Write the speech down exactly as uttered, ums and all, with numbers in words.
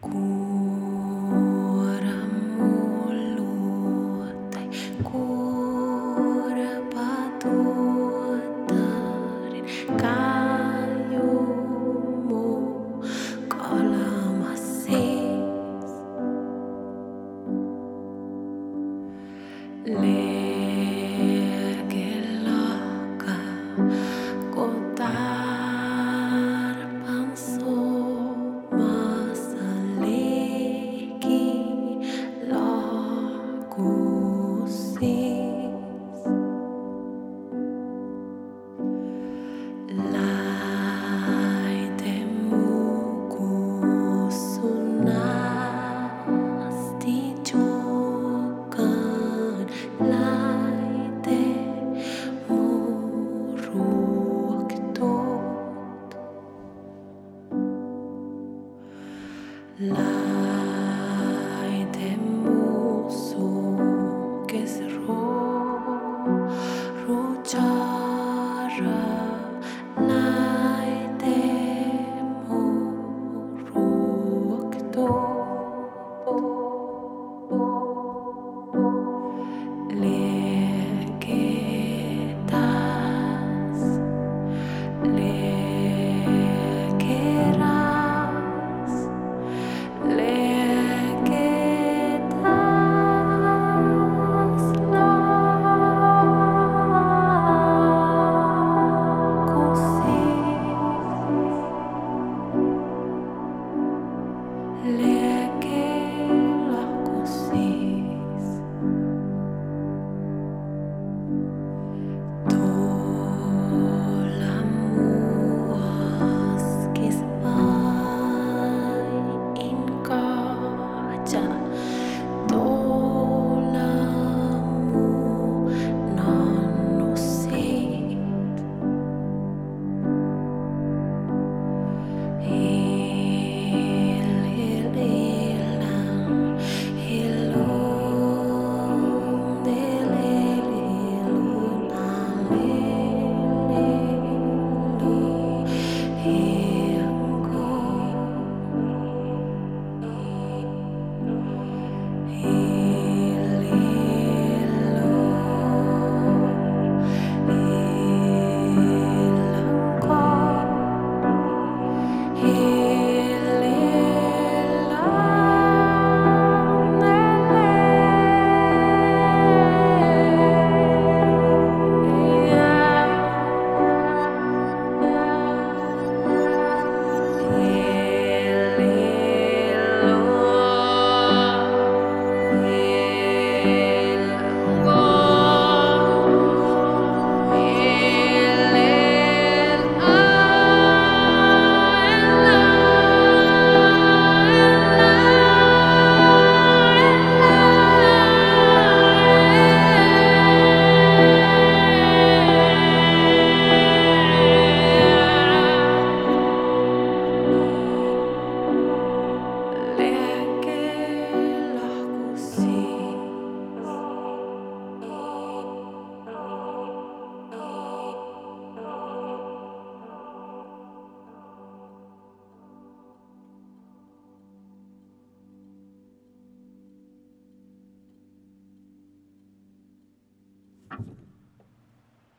Kuramulutai kurapatuatarin kayumu kalamasis legelaka kotar panso masaliki lakusis laidemuku sunasti jokan laide muruktot laidemusu kesro rucara laidemu ruktot legetas legeras legetas lakusis lege lakusis tolamuas kispai inkaja tolamu nanusit hil hil hilang hilung del hil hilang lili hiangku hil legelas